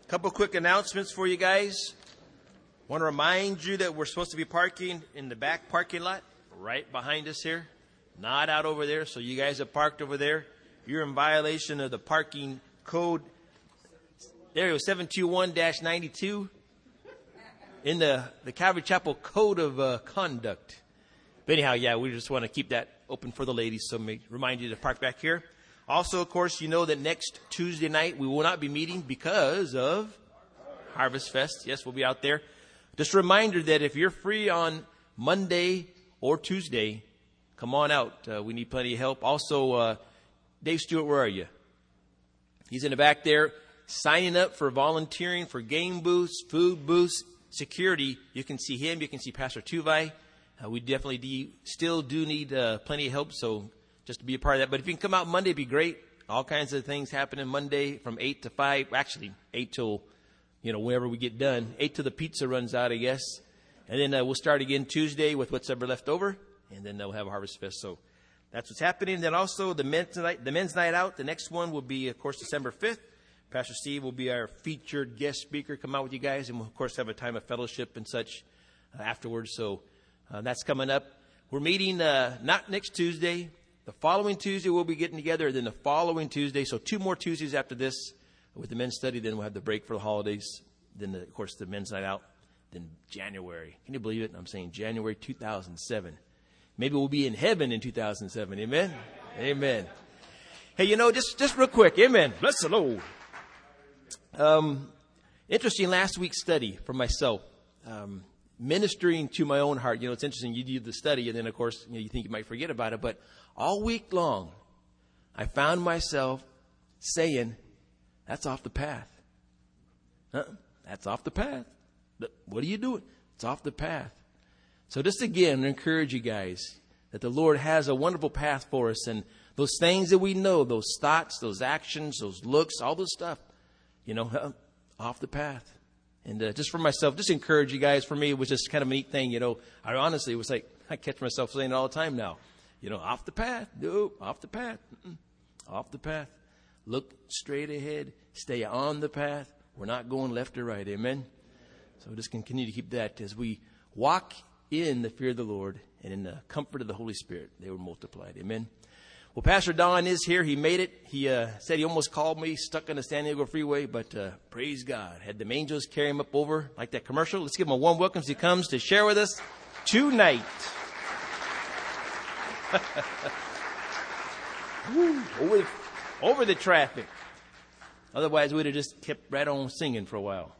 Couple quick announcements for you guys. Want to remind you that we're supposed to be parking in the back parking lot right behind us here, not out over there. So you guys have parked over there. You're in violation of the parking code. There it was, 721-92 in the Calvary Chapel Code of Conduct. But anyhow, yeah, we just want to keep that open for the ladies, so remind you to park back here. Also, of course, you know that next Tuesday night we will not be meeting because of Harvest Fest. Yes, we'll be out there. Just a reminder that if you're free on Monday or Tuesday, come on out. We need plenty of help. Also, Dave Stewart, where are you? He's in the back there signing up for volunteering for game booths, food booths, security. You can see him. You can see Pastor Tuvai. We definitely still do need plenty of help, so just to be a part of that. But if you can come out Monday, it'd be great. All kinds of things happening Monday from 8 to 5. Actually, 8 till, whenever we get done. 8 till the pizza runs out, I guess. And then we'll start again Tuesday with what's ever left over. And then we'll have a Harvest Fest. So that's what's happening. Then also the men's night out. The next one will be, of course, December 5th. Pastor Steve will be our featured guest speaker, come out with you guys. And we'll, of course, have a time of fellowship and such afterwards. So that's coming up. We're meeting not next Tuesday. The following Tuesday, we'll be getting together. Then the following Tuesday, so 2 more Tuesdays after this with the men's study. Then we'll have the break for the holidays. Then, of course, the men's night out. Then January. Can you believe it? I'm saying January 2007. Maybe we'll be in heaven in 2007. Amen? Amen. Hey, just real quick. Amen. Bless the Lord. Interesting last week's study for myself. Ministering to my own heart. It's interesting. You do the study, and then, of course, you think you might forget about it. But all week long, I found myself saying, that's off the path. That's off the path. What are you doing? It's off the path. So just again, encourage you guys that the Lord has a wonderful path for us. And those things that we know, those thoughts, those actions, those looks, all this stuff, off the path. And just for myself, just encourage you guys. For me, it was just kind of a neat thing. I honestly was like, I catch myself saying it all the time now. Off the path. No, off the path. Off the path. Look straight ahead. Stay on the path. We're not going left or right. Amen. So just continue to keep that as we walk in the fear of the Lord and in the comfort of the Holy Spirit. They were multiplied. Amen. Well, Pastor Don is here. He made it. He said he almost called me stuck on the San Diego Freeway, but praise God. Had the angels carry him up over like that commercial. Let's give him a warm welcome as he comes to share with us tonight. Woo, over the traffic. Otherwise, we'd have just kept right on singing for a while.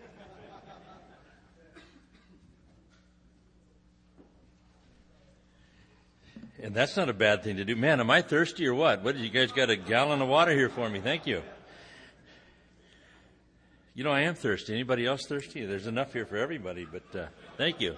And that's not a bad thing to do. Man, am I thirsty or what? What, you guys got a gallon of water here for me? Thank you. I am thirsty. Anybody else thirsty? There's enough here for everybody, but thank you.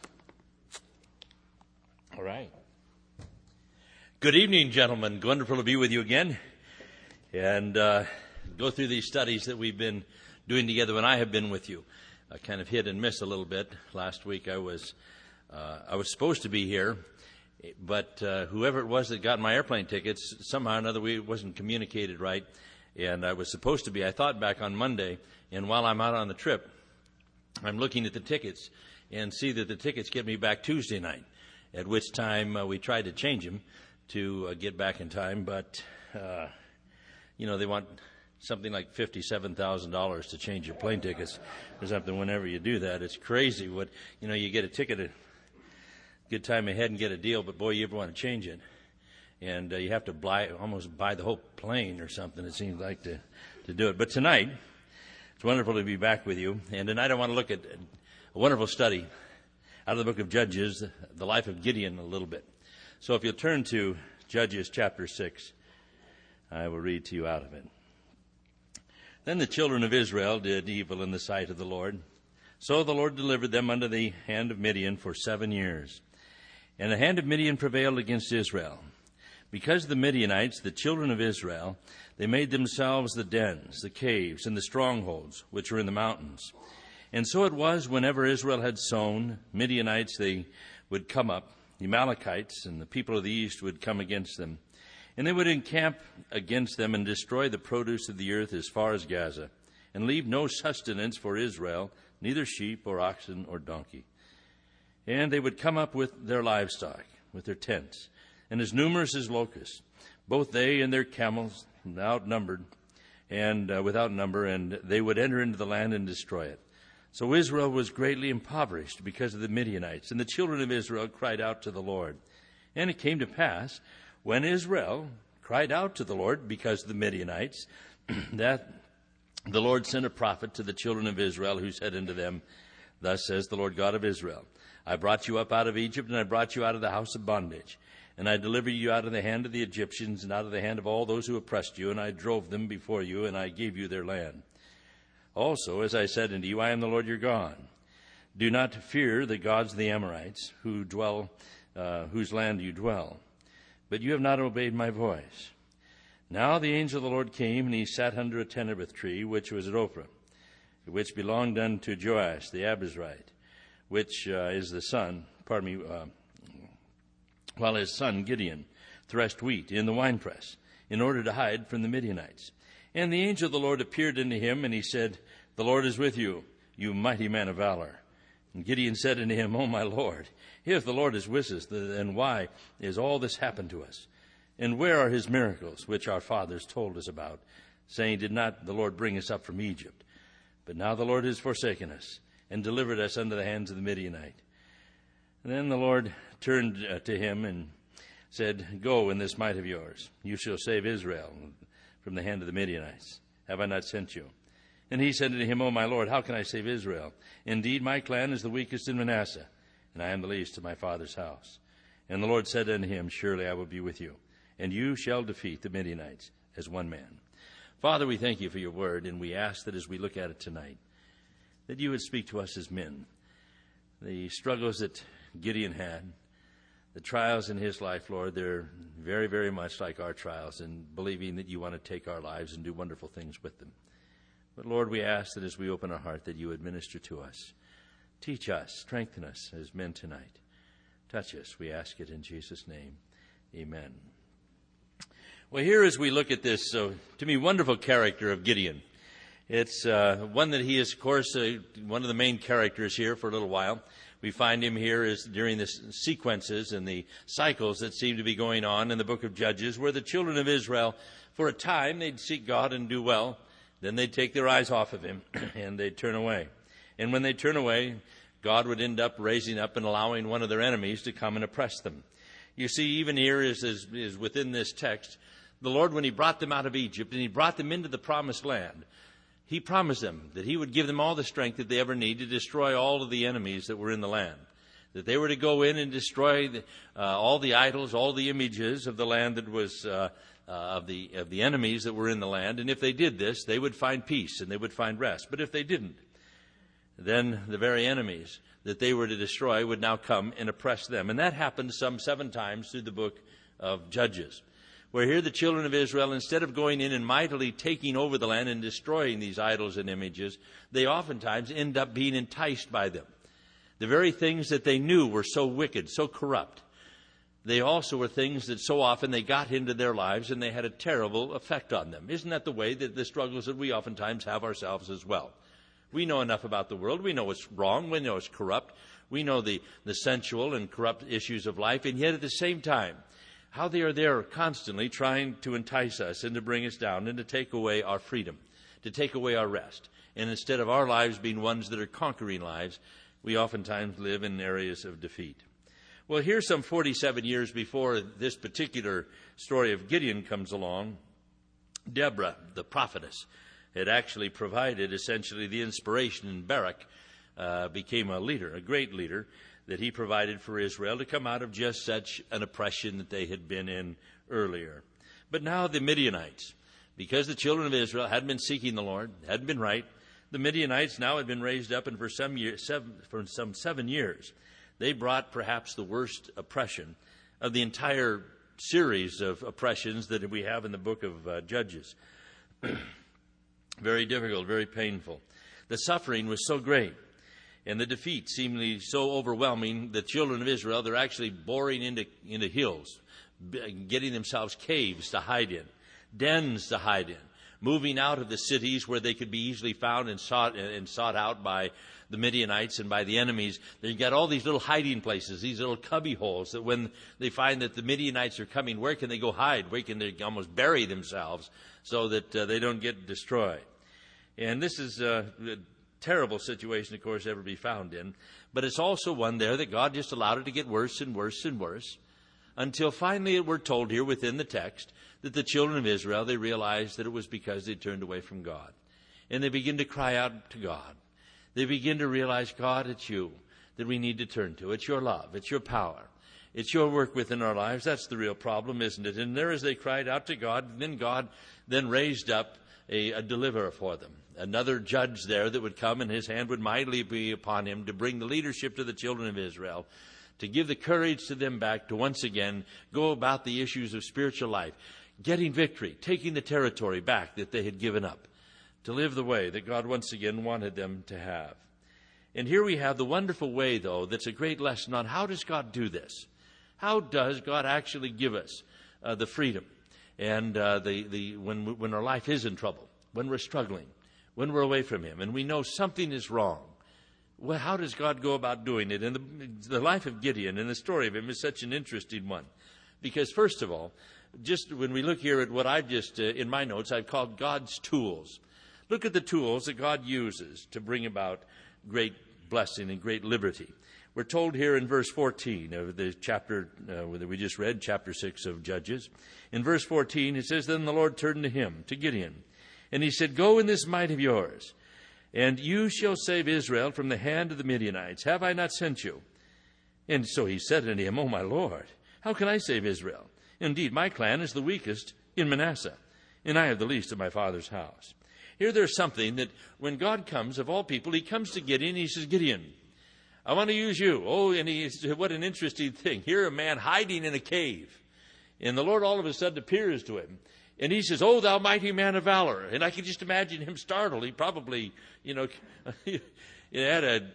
All right. Good evening, gentlemen. Wonderful to be with you again. And go through these studies that we've been doing together when I have been with you. I kind of hit and miss a little bit. Last week I was supposed to be here. But whoever it was that got my airplane tickets, somehow or another it wasn't communicated right. And I was supposed to be, I thought, back on Monday. And while I'm out on the trip, I'm looking at the tickets and see that the tickets get me back Tuesday night, at which time we tried to change them to get back in time. But, they want something like $57,000 to change your plane tickets or something whenever you do that. It's crazy what, you get a ticket good time ahead and get a deal, but boy, you ever want to change it. And you have to almost buy the whole plane or something, it seems like, to do it. But tonight, it's wonderful to be back with you. And tonight I want to look at a wonderful study out of the book of Judges, the life of Gideon a little bit. So if you'll turn to Judges chapter 6, I will read to you out of it. Then the children of Israel did evil in the sight of the Lord. So the Lord delivered them under the hand of Midian for 7 years. And the hand of Midian prevailed against Israel. Because of the Midianites, the children of Israel, they made themselves the dens, the caves, and the strongholds, which are in the mountains. And so it was, whenever Israel had sown, Midianites, they would come up. The Amalekites and the people of the east would come against them. And they would encamp against them and destroy the produce of the earth as far as Gaza. and leave no sustenance for Israel, neither sheep or oxen or donkey. And they would come up with their livestock, with their tents, and as numerous as locusts, both they and their camels, outnumbered and without number, and they would enter into the land and destroy it. So Israel was greatly impoverished because of the Midianites, and the children of Israel cried out to the Lord. And it came to pass, when Israel cried out to the Lord because of the Midianites, that the Lord sent a prophet to the children of Israel, who said unto them, Thus says the Lord God of Israel, I brought you up out of Egypt, and I brought you out of the house of bondage. And I delivered you out of the hand of the Egyptians, and out of the hand of all those who oppressed you, and I drove them before you, and I gave you their land. Also, as I said unto you, I am the Lord your God. Do not fear the gods of the Amorites, whose land you dwell. But you have not obeyed my voice. Now the angel of the Lord came, and he sat under a terebinth tree, which was at Ophrah, which belonged unto Joash the Abiezrite, which is the son, while his son Gideon threshed wheat in the winepress, in order to hide from the Midianites. And the angel of the Lord appeared unto him, and he said, The Lord is with you, you mighty man of valor. And Gideon said unto him, O my Lord, if the Lord is with us, then why is all this happened to us? And where are his miracles, which our fathers told us about, saying, Did not the Lord bring us up from Egypt? But now the Lord has forsaken us, and delivered us unto the hands of the Midianite. And then the Lord turned to him and said, Go in this might of yours. You shall save Israel from the hand of the Midianites. Have I not sent you? And he said unto him, O my Lord, how can I save Israel? Indeed, my clan is the weakest in Manasseh, and I am the least of my father's house. And the Lord said unto him, Surely I will be with you, and you shall defeat the Midianites as one man. Father, we thank you for your word, and we ask that as we look at it tonight, that you would speak to us as men. The struggles that Gideon had, the trials in his life, Lord, they're very, very much like our trials, and believing that you want to take our lives and do wonderful things with them. But Lord, we ask that as we open our heart, that you would minister to us. Teach us, strengthen us as men tonight. Touch us, we ask it in Jesus' name. Amen. Well, here as we look at this, to me, wonderful character of Gideon. It's one that he is, of course, one of the main characters here for a little while. We find him here is during the sequences and the cycles that seem to be going on in the book of Judges, where the children of Israel, for a time, they'd seek God and do well. Then they'd take their eyes off of him and they'd turn away. And when they turn away, God would end up raising up and allowing one of their enemies to come and oppress them. You see, even here is within this text, the Lord, when he brought them out of Egypt and he brought them into the promised land, he promised them that he would give them all the strength that they ever need to destroy all of the enemies that were in the land. That they were to go in and destroy all the idols, all the images of the land that was of the enemies that were in the land. And if they did this, they would find peace and they would find rest. But if they didn't, then the very enemies that they were to destroy would now come and oppress them. And that happened some 7 times through the book of Judges, where here the children of Israel, instead of going in and mightily taking over the land and destroying these idols and images, they oftentimes end up being enticed by them. The very things that they knew were so wicked, so corrupt, they also were things that so often they got into their lives and they had a terrible effect on them. Isn't that the way that the struggles that we oftentimes have ourselves as well? We know enough about the world. We know it's wrong. We know it's corrupt. We know the sensual and corrupt issues of life. And yet at the same time, how they are there constantly trying to entice us and to bring us down and to take away our freedom, to take away our rest. And instead of our lives being ones that are conquering lives, we oftentimes live in areas of defeat. Well, here some 47 years before this particular story of Gideon comes along, Deborah, the prophetess, had actually provided essentially the inspiration, and Barak became a leader, a great leader, that he provided for Israel to come out of just such an oppression that they had been in earlier. But now the Midianites, because the children of Israel hadn't been seeking the Lord, hadn't been right, the Midianites now had been raised up, and for some 7 years, they brought perhaps the worst oppression of the entire series of oppressions that we have in the book of Judges. Very difficult, very painful. The suffering was so great, and the defeat seemingly so overwhelming, the children of Israel, they're actually boring into hills, getting themselves caves to hide in, dens to hide in, moving out of the cities where they could be easily found and sought out by the Midianites and by the enemies. They've got all these little hiding places, these little cubby holes, that when they find that the Midianites are coming, where can they go hide? Where can they almost bury themselves so that they don't get destroyed? And this is a terrible situation, of course, ever be found in. But it's also one there that God just allowed it to get worse and worse and worse, until finally we're told here within the text that the children of Israel, they realized that it was because they turned away from God. And they begin to cry out to God. They begin to realize, God, it's you that we need to turn to. It's your love. It's your power. It's your work within our lives. That's the real problem, isn't it? And there as they cried out to God, then God then raised up a deliverer for them. Another judge there that would come, and his hand would mightily be upon him to bring the leadership to the children of Israel, to give the courage to them back to once again go about the issues of spiritual life, getting victory, taking the territory back that they had given up, to live the way that God once again wanted them to have. And here we have the wonderful way, though, that's a great lesson on how does God do this? How does God actually give us the freedom and when our life is in trouble, when we're struggling, when we're away from Him, and we know something is wrong? Well, how does God go about doing it? And the life of Gideon and the story of him is such an interesting one. Because, first of all, just when we look here at what I've just, in my notes, I've called God's tools. Look at the tools that God uses to bring about great blessing and great liberty. We're told here in verse 14 of the chapter that we just read, chapter 6 of Judges. In verse 14, it says, Then the Lord turned to him, to Gideon, and he said, Go in this might of yours, and you shall save Israel from the hand of the Midianites. Have I not sent you? And so he said unto him, O my Lord, how can I save Israel? Indeed, my clan is the weakest in Manasseh, and I have the least of my father's house. Here there's something that when God comes, of all people, he comes to Gideon, and he says, Gideon, I want to use you. Oh, and what an interesting thing. Here a man hiding in a cave. And the Lord all of a sudden appears to him. And he says, Oh, thou mighty man of valor. And I can just imagine him startled. He probably, had a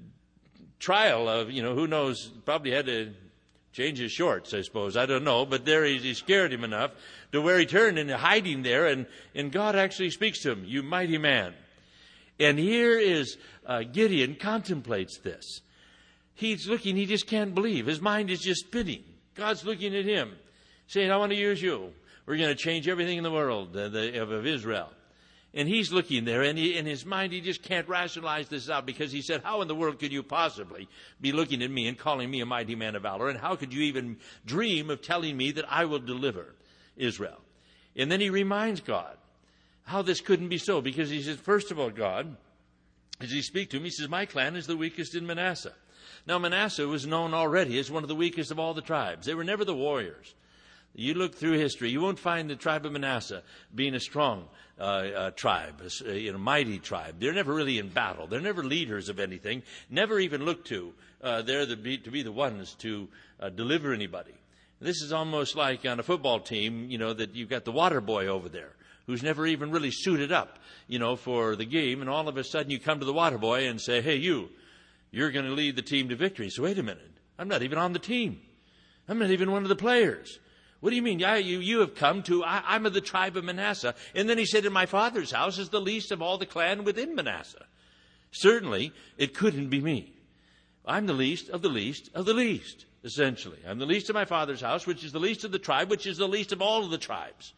trial of, who knows, probably had to change his shorts, I suppose. I don't know. But there he scared him enough to where he turned and hiding there. And God actually speaks to him, You mighty man. And here is Gideon contemplates this. He's looking, he just can't believe. His mind is just spinning. God's looking at him, saying, I want to use you. We're going to change everything in the world of Israel. And he's looking there, and in his mind, he just can't rationalize this out, because he said, how in the world could you possibly be looking at me and calling me a mighty man of valor? And how could you even dream of telling me that I will deliver Israel? And then he reminds God how this couldn't be so, because he says, first of all, God, as he speaks to him, he says, my clan is the weakest in Manasseh. Now, Manasseh was known already as one of the weakest of all the tribes. They were never the warriors. You look through history, you won't find the tribe of Manasseh being a strong tribe, a mighty tribe. They're never really in battle. They're never leaders of anything, never even looked to. They're to be the ones to deliver anybody. This is almost like on a football team, that you've got the water boy over there who's never even really suited up, for the game. And all of a sudden you come to the water boy and say, hey, you're going to lead the team to victory. So wait a minute. I'm not even on the team. I'm not even one of the players. What do you mean? You have come to, I'm of the tribe of Manasseh. And then he said, in my father's house is the least of all the clan within Manasseh. Certainly, it couldn't be me. I'm the least of the least of the least, essentially. I'm the least of my father's house, which is the least of the tribe, which is the least of all of the tribes.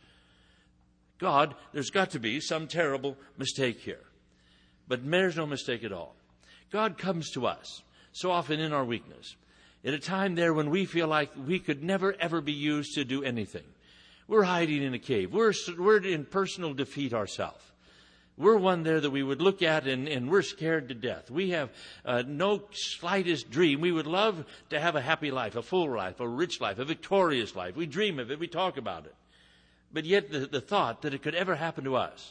God, there's got to be some terrible mistake here. But there's no mistake at all. God comes to us so often in our weakness, at a time there when we feel like we could never, ever be used to do anything. We're hiding in a cave. We're in personal defeat ourselves. We're one there that we would look at and we're scared to death. We have no slightest dream. We would love to have a happy life, a full life, a rich life, a victorious life. We dream of it. We talk about it. But yet the thought that it could ever happen to us,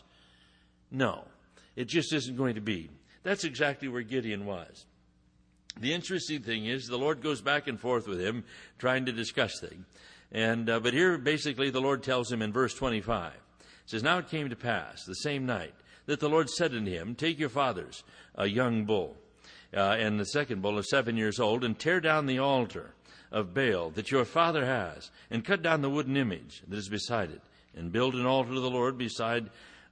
no, it just isn't going to be. That's exactly where Gideon was. The interesting thing is the Lord goes back and forth with him, trying to discuss things. But here, basically, the Lord tells him in verse 25, it says, Now it came to pass, the same night, that the Lord said unto him, Take your father's a young bull, and the second bull is 7 years old, and tear down the altar of Baal that your father has, and cut down the wooden image that is beside it, and build an altar to the Lord beside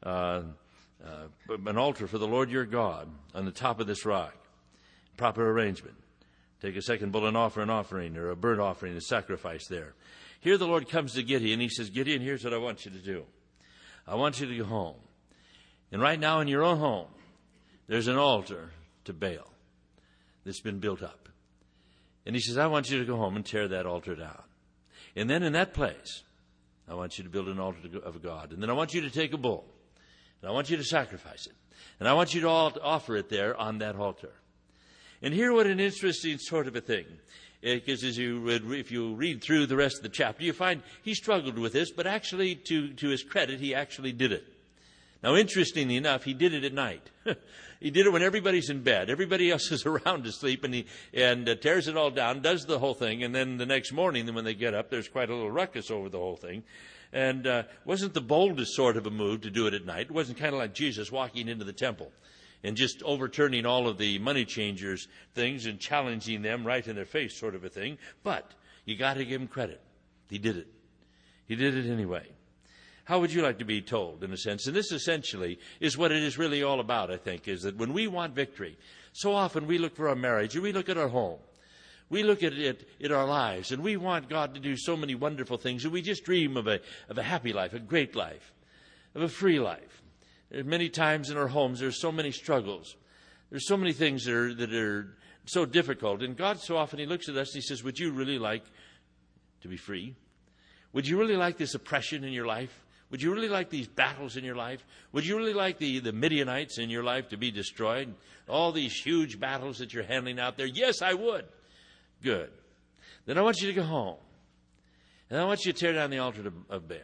an altar for the Lord your God on the top of this rock. Proper arrangement. Take a second bull and offer an offering or a burnt offering, a sacrifice there. Here the Lord comes to Gideon. He says, Gideon, here's what I want you to do. I want you to go home. And right now in your own home, there's an altar to Baal that's been built up. And he says, I want you to go home and tear that altar down. And then in that place, I want you to build an altar of God. And then I want you to take a bull. And I want you to sacrifice it. And I want you to offer it there on that altar. And here what an interesting sort of a thing. Because if you read through the rest of the chapter, you find he struggled with this, but actually, to his credit, he actually did it. Now, interestingly enough, he did it at night. He did it when everybody's in bed. Everybody else is around to sleep, and he tears it all down, does the whole thing, and then the next morning, when they get up, there's quite a little ruckus over the whole thing. And wasn't the boldest sort of a move to do it at night. It wasn't kind of like Jesus walking into the temple and just overturning all of the money changers' things and challenging them right in their face sort of a thing. But you got to give him credit. He did it. He did it anyway. How would you like to be told, in a sense? And this essentially is what it is really all about, I think, is that when we want victory, so often we look for our marriage, or we look at our home. We look at it in our lives, and we want God to do so many wonderful things, and we just dream of a happy life, a great life, of a free life. Many times in our homes, there's so many struggles. There's so many things that are so difficult. And God, so often, he looks at us and he says, would you really like to be free? Would you really like this oppression in your life? Would you really like these battles in your life? Would you really like the Midianites in your life to be destroyed? All these huge battles that you're handling out there? Yes, I would. Good. Then I want you to go home. And I want you to tear down the altar of Baal.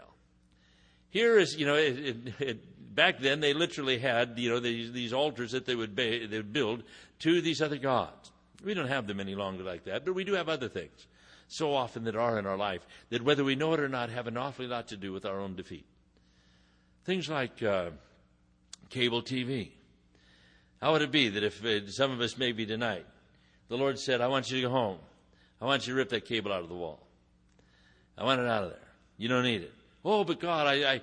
Here is, back then they literally had, these altars that they would build to these other gods. We don't have them any longer like that, but we do have other things so often that are in our life that, whether we know it or not, have an awfully lot to do with our own defeat. Things like cable TV. How would it be that if some of us maybe tonight, the Lord said, I want you to go home. I want you to rip that cable out of the wall. I want it out of there. You don't need it. Oh, but God, I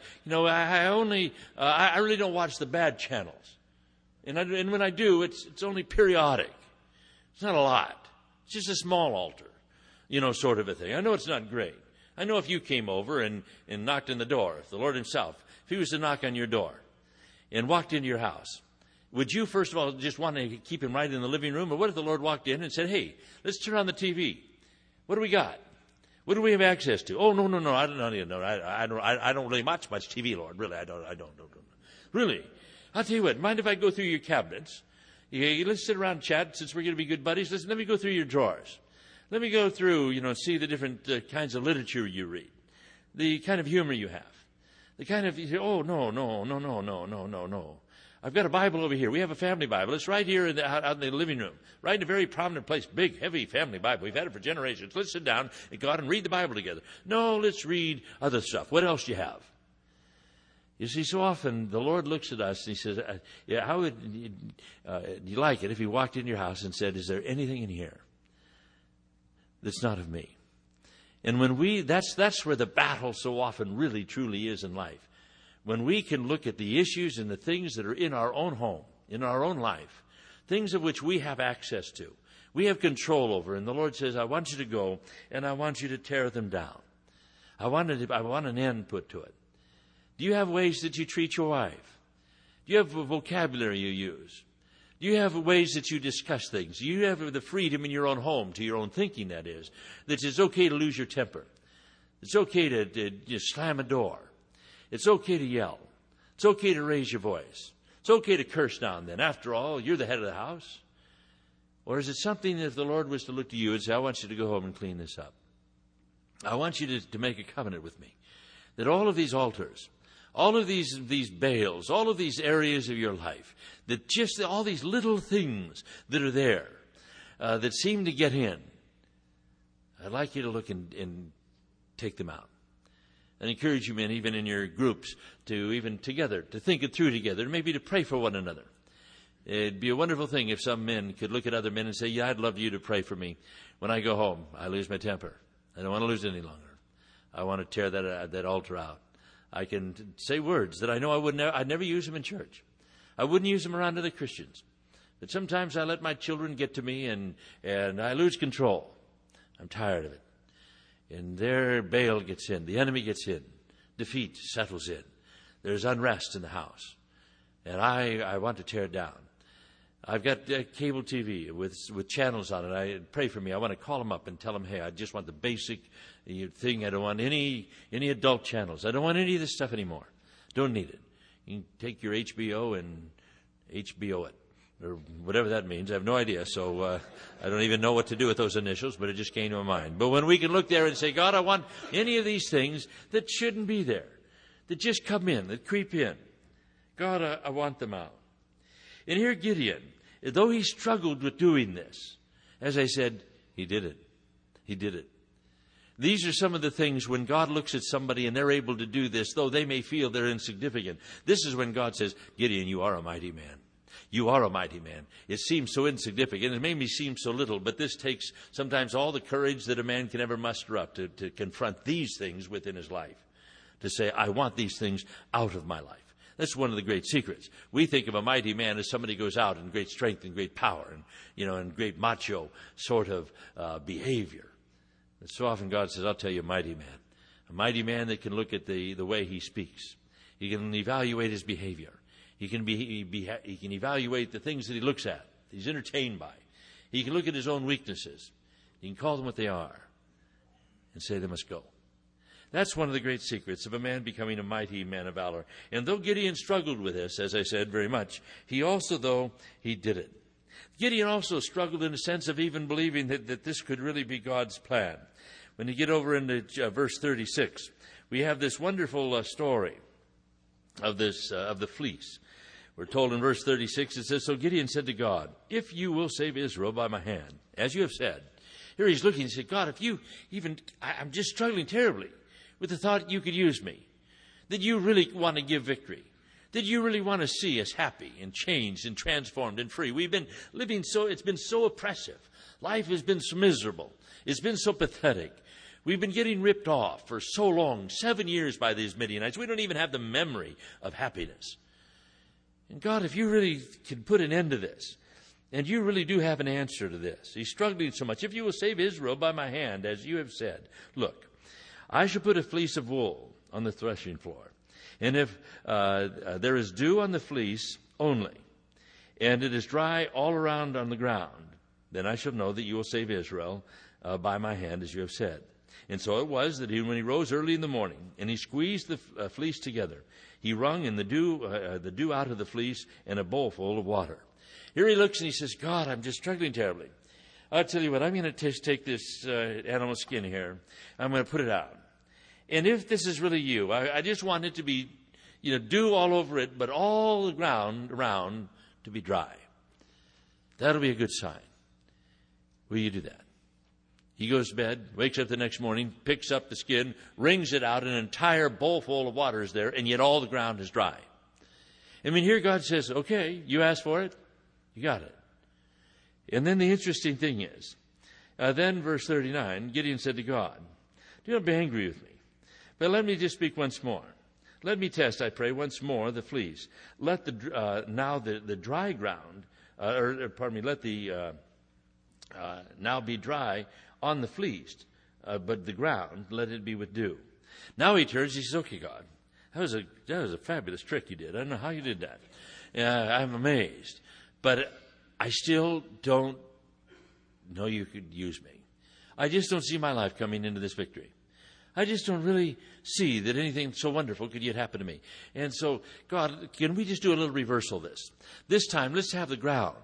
really don't watch the bad channels. And when I do, it's only periodic. It's not a lot. It's just a small altar, sort of a thing. I know it's not great. I know if you came over and knocked on the door, if the Lord himself, if he was to knock on your door and walked into your house, would you, first of all, just want to keep him right in the living room? Or what if the Lord walked in and said, hey, let's turn on the TV. What do we got? What do we have access to? Oh, no, I don't really watch much TV, Lord. Really, I don't. Really. I'll tell you what, mind if I go through your cabinets? Let's sit around and chat, since we're going to be good buddies. Let me go through your drawers. Let me go through, see the different kinds of literature you read, the kind of humor you have, the kind of, oh, no. I've got a Bible over here. We have a family Bible. It's right here out in the living room, right in a very prominent place. Big, heavy family Bible. We've had it for generations. Let's sit down and go out and read the Bible together. No, let's read other stuff. What else do you have? You see, so often the Lord looks at us and he says, how would you like it if he walked in your house and said, is there anything in here that's not of me? And when that's where the battle so often really, truly is in life. When we can look at the issues and the things that are in our own home, in our own life, things of which we have access to, we have control over, and the Lord says, I want you to go, and I want you to tear them down. I want an end put to it. Do you have ways that you treat your wife? Do you have a vocabulary you use? Do you have ways that you discuss things? Do you have the freedom in your own home, to your own thinking, that is, that it's okay to lose your temper? It's okay to slam a door. It's okay to yell. It's okay to raise your voice. It's okay to curse now and then. After all, you're the head of the house. Or is it something that if the Lord was to look to you and say, I want you to go home and clean this up. I want you to make a covenant with me. That all of these altars, all of these Baals, all of these areas of your life, that just all these little things that are there, that seem to get in, I'd like you to look and take them out. And encourage you men, even in your groups, to even together, to think it through together, maybe to pray for one another. It'd be a wonderful thing if some men could look at other men and say, yeah, I'd love you to pray for me. When I go home, I lose my temper. I don't want to lose it any longer. I want to tear that altar out. I can say words that I know I'd never use them in church. I wouldn't use them around other Christians. But sometimes I let my children get to me and I lose control. I'm tired of it. And there Baal gets in. The enemy gets in. Defeat settles in. There's unrest in the house. And I want to tear it down. I've got cable TV with channels on it. Pray for me. I want to call them up and tell them, hey, I just want the basic thing. I don't want any adult channels. I don't want any of this stuff anymore. Don't need it. You can take your HBO and HBO it, or whatever that means. I have no idea, so I don't even know what to do with those initials, but it just came to my mind. But when we can look there and say, God, I want any of these things that shouldn't be there, that just come in, that creep in. God, I want them out. And here Gideon, though he struggled with doing this, as I said, he did it. He did it. These are some of the things when God looks at somebody and they're able to do this, though they may feel they're insignificant. This is when God says, Gideon, you are a mighty man. You are a mighty man. It seems so insignificant. It made me seem so little, but this takes sometimes all the courage that a man can ever muster up to confront these things within his life. To say, I want these things out of my life. That's one of the great secrets. We think of a mighty man as somebody who goes out in great strength and great power and great macho sort of behavior. And so often God says, I'll tell you, a mighty man that can look at the way he speaks. He can evaluate his behavior. He can evaluate the things that he looks at, that he's entertained by. He can look at his own weaknesses. He can call them what they are and say they must go. That's one of the great secrets of a man becoming a mighty man of valor. And though Gideon struggled with this, as I said, very much, he did it. Gideon also struggled in a sense of even believing that this could really be God's plan. When you get over into verse 36, we have this wonderful story of the fleece. We're told in verse 36, it says, so Gideon said to God, if you will save Israel by my hand, as you have said. Here he's looking and said, God, if you I'm just struggling terribly with the thought you could use me, that you really want to give victory, that you really want to see us happy and changed and transformed and free. We've been living it's been so oppressive. Life has been so miserable. It's been so pathetic. We've been getting ripped off for so long, 7 years by these Midianites. We don't even have the memory of happiness. And God, if you really can put an end to this, and you really do have an answer to this. He's struggling so much. If you will save Israel by my hand, as you have said, look, I shall put a fleece of wool on the threshing floor. And if there is dew on the fleece only, and it is dry all around on the ground, then I shall know that you will save Israel by my hand, as you have said. And so it was that when he rose early in the morning, and he squeezed the fleece together, he wrung in the dew out of the fleece and a bowl full of water. Here he looks and he says, God, I'm just struggling terribly. I'll tell you what, I'm going to take this animal skin here. I'm going to put it out. And if this is really you, I just want it to be, dew all over it, but all the ground around to be dry. That'll be a good sign. Will you do that? He goes to bed, wakes up the next morning, picks up the skin, wrings it out, an entire bowl full of water is there, and yet all the ground is dry. I mean, here God says, okay, you asked for it, you got it. And then the interesting thing is, then verse 39, Gideon said to God, do not be angry with me, but let me just speak once more. Let me test, I pray, once more the fleece. Let the dry ground, let the now be dry on the fleece, but the ground, let it be with dew. Now he turns, he says, okay, God, that was a fabulous trick you did. I don't know how you did that. I'm amazed. But I still don't know you could use me. I just don't see my life coming into this victory. I just don't really see that anything so wonderful could yet happen to me. And so, God, can we just do a little reversal of this? This time, let's have the ground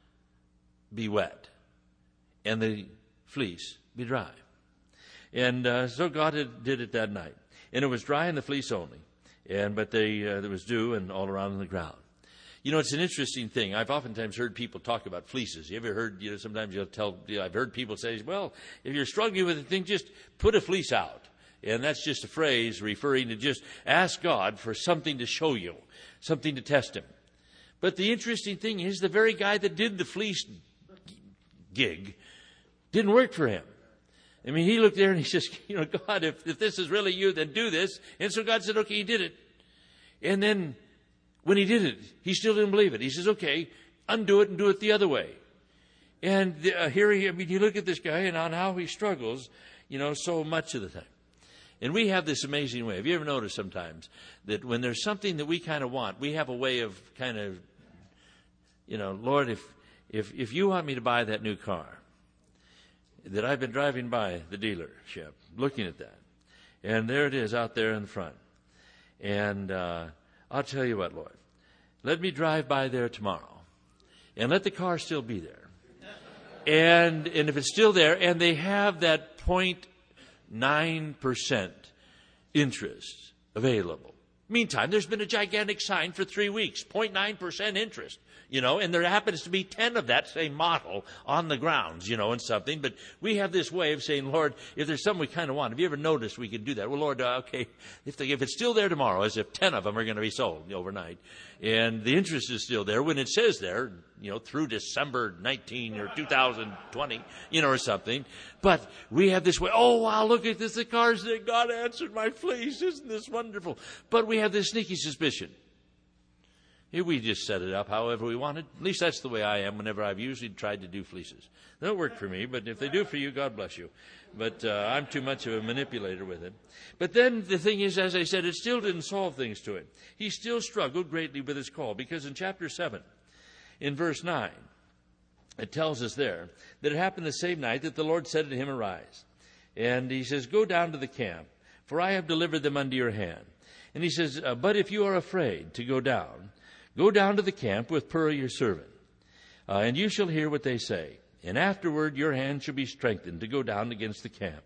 be wet and the fleece be dry. And so God did it that night. And it was dry in the fleece only. But there was dew and all around on the ground. It's an interesting thing. I've oftentimes heard people talk about fleeces. You ever heard, sometimes I've heard people say, well, if you're struggling with a thing, just put a fleece out. And that's just a phrase referring to just ask God for something to show you, something to test him. But the interesting thing is the very guy that did the fleece gig didn't work for him. I mean, he looked there and he says, God, if this is really you, then do this. And so God said, okay, he did it. And then when he did it, he still didn't believe it. He says, okay, undo it and do it the other way. And you look at this guy and on how he struggles, so much of the time. And we have this amazing way. Have you ever noticed sometimes that when there's something that we kind of want, we have a way of kind of, Lord, if you want me to buy that new car, that I've been driving by the dealership, looking at that, and there it is out there in the front. And I'll tell you what, Lord, let me drive by there tomorrow, and let the car still be there. And if it's still there, and they have that 0.9% interest available. Meantime, there's been a gigantic sign for 3 weeks, 0.9% interest, and there happens to be 10 of that same model on the grounds, and something. But we have this way of saying, Lord, if there's something we kind of want, have you ever noticed we can do that? Well, Lord, okay, if it's still there tomorrow, as if 10 of them are going to be sold overnight, and the interest is still there when it says there, through December 19 or 2020, or something. But we have this way, oh, wow, look at this, the car's there, God answered my fleece, isn't this wonderful? But we have this sneaky suspicion. We just set it up however we wanted. At least that's the way I am whenever I've usually tried to do fleeces. They don't work for me, but if they do for you, God bless you. But I'm too much of a manipulator with it. But then the thing is, as I said, it still didn't solve things to him. He still struggled greatly with his call, because in chapter 7, in verse 9, it tells us there that it happened the same night that the Lord said to him, arise. And he says, go down to the camp, for I have delivered them unto your hand. And he says, but if you are afraid to go down to the camp with Purah your servant, and you shall hear what they say. And afterward your hand shall be strengthened to go down against the camp.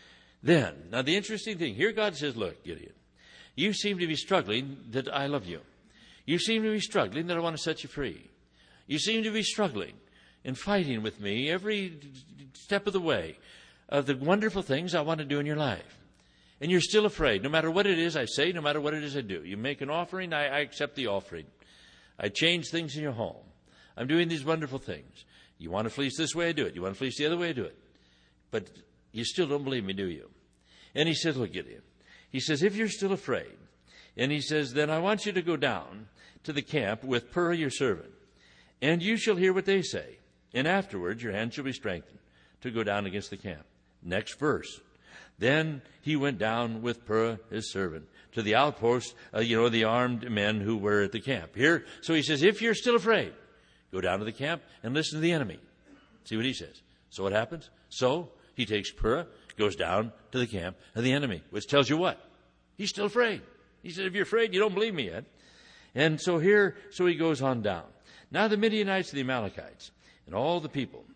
Then, now the interesting thing, here God says, look, Gideon, you seem to be struggling that I love you. You seem to be struggling that I want to set you free. You seem to be struggling and fighting with me every step of the way of the wonderful things I want to do in your life. And you're still afraid, no matter what it is I say, no matter what it is I do. You make an offering, I accept the offering. I change things in your home. I'm doing these wonderful things. You want to fleece this way, I do it. You want to fleece the other way, I do it. But you still don't believe me, do you? And he says, look, Gideon. He says, if you're still afraid, and he says, then I want you to go down to the camp with Purah your servant, and you shall hear what they say. And afterwards your hand shall be strengthened to go down against the camp. Next verse. Then he went down with Purah his servant to the outpost, the armed men who were at the camp. Here, so he says, if you're still afraid, go down to the camp and listen to the enemy. See what he says. So what happens? So he takes Purah, goes down to the camp of the enemy, which tells you what? He's still afraid. He said, if you're afraid, you don't believe me yet. And so he goes on down. Now the Midianites and the Amalekites and all the people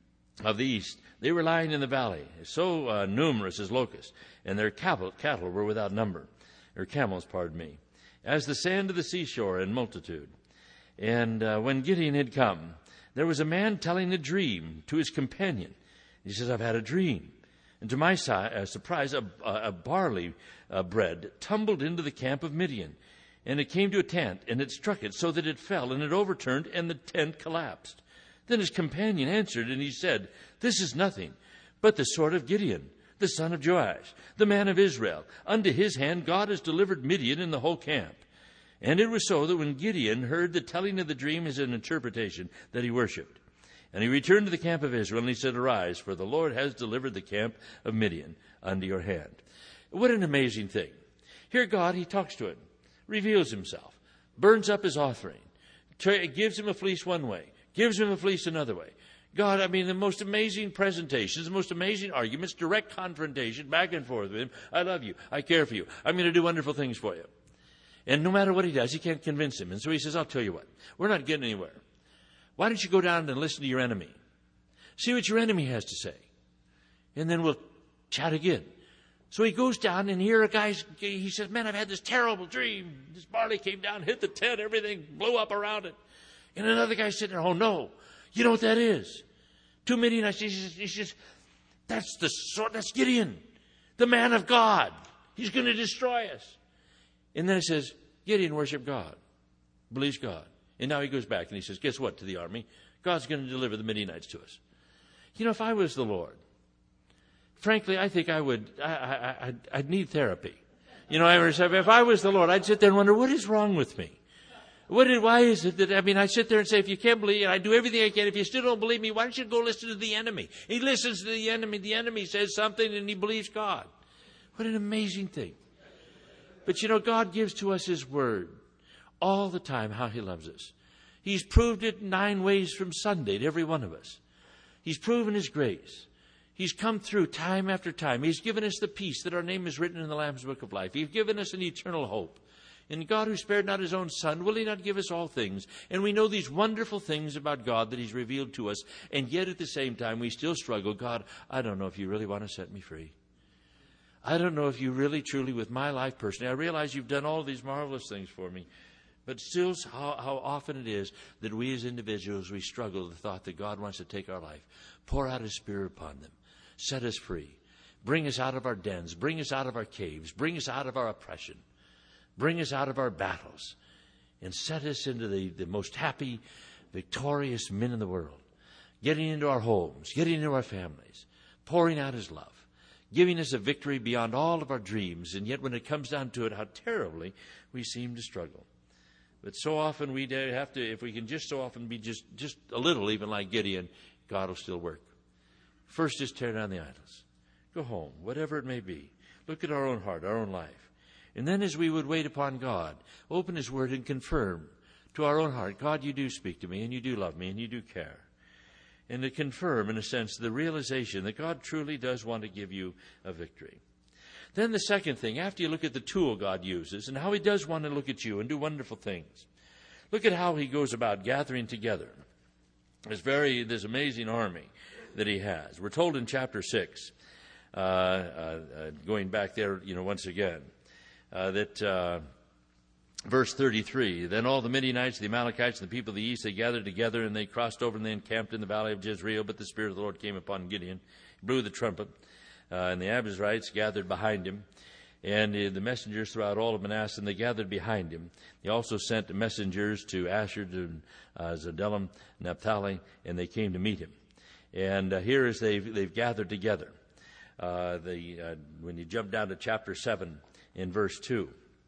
of the east, they were lying in the valley, so numerous as locusts, and their cattle were without number, or camels, pardon me, as the sand of the seashore in multitude. And when Gideon had come, there was a man telling a dream to his companion. He says, I've had a dream. And to my surprise, a barley bread tumbled into the camp of Midian. And it came to a tent, and it struck it so that it fell, and it overturned, and the tent collapsed. Then his companion answered, and he said, this is nothing but the sword of Gideon, the son of Joash, the man of Israel. Unto his hand God has delivered Midian and the whole camp. And it was so that when Gideon heard the telling of the dream as an interpretation, that he worshipped. And he returned to the camp of Israel, and he said, arise, for the Lord has delivered the camp of Midian unto your hand. What an amazing thing. Here God, he talks to him, reveals himself, burns up his offering, gives him a fleece one way, gives him a fleece another way. God, the most amazing presentations, the most amazing arguments, direct confrontation, back and forth with him. I love you. I care for you. I'm going to do wonderful things for you. And no matter what he does, he can't convince him. And so he says, I'll tell you what, we're not getting anywhere. Why don't you go down and listen to your enemy? See what your enemy has to say. And then we'll chat again. So he goes down, and here he says, man, I've had this terrible dream. This barley came down, hit the tent, everything blew up around it. And another guy sitting there, oh no, you know what that is? 2 Midianites, he says, that's Gideon, the man of God. He's going to destroy us. And then it says, Gideon worshiped God, believes God. And now he goes back and he says, guess what, to the army? God's going to deliver the Midianites to us. If I was the Lord, frankly, I think I'd need therapy. You know, if I was the Lord, I'd sit there and wonder, what is wrong with me? Why is it that, I sit there and say, if you can't believe it, I do everything I can. If you still don't believe me, why don't you go listen to the enemy? He listens to the enemy. The enemy says something and he believes God. What an amazing thing. But you know, God gives to us His Word all the time how He loves us. He's proved it 9 ways from Sunday to every one of us. He's proven His grace. He's come through time after time. He's given us the peace that our name is written in the Lamb's Book of Life. He's given us an eternal hope. And God, who spared not His own Son, will He not give us all things? And we know these wonderful things about God that He's revealed to us. And yet at the same time, we still struggle. God, I don't know if you really want to set me free. I don't know if you really, truly, with my life personally, I realize you've done all these marvelous things for me. But still, how often it is that we as individuals, we struggle with the thought that God wants to take our life, pour out His Spirit upon them, set us free, bring us out of our dens, bring us out of our caves, bring us out of our oppression, bring us out of our battles, and set us into the most happy, victorious men in the world, getting into our homes, getting into our families, pouring out His love, giving us a victory beyond all of our dreams. And yet when it comes down to it, how terribly we seem to struggle. But so often we have to, if we can just so often be just a little, even like Gideon, God will still work. First, just tear down the idols. Go home, whatever it may be. Look at our own heart, our own life. And then as we would wait upon God, open His Word and confirm to our own heart, God, you do speak to me, and you do love me, and you do care. And to confirm, in a sense, the realization that God truly does want to give you a victory. Then the second thing, after you look at the tool God uses and how He does want to look at you and do wonderful things, look at how He goes about gathering together this amazing army that He has. We're told in chapter 6, going back there, once again, that verse 33, then all the Midianites, the Amalekites, and the people of the east, they gathered together, and they crossed over and they encamped in the valley of Jezreel. But the Spirit of the Lord came upon Gideon. He blew the trumpet. And the Abiezrites gathered behind him, and the messengers throughout all of Manasseh, and they gathered behind him. He also sent messengers to Asher, to Zebulun, Naphtali, and they came to meet him. And here as they've gathered together, when you jump down to chapter 7 in verse 2,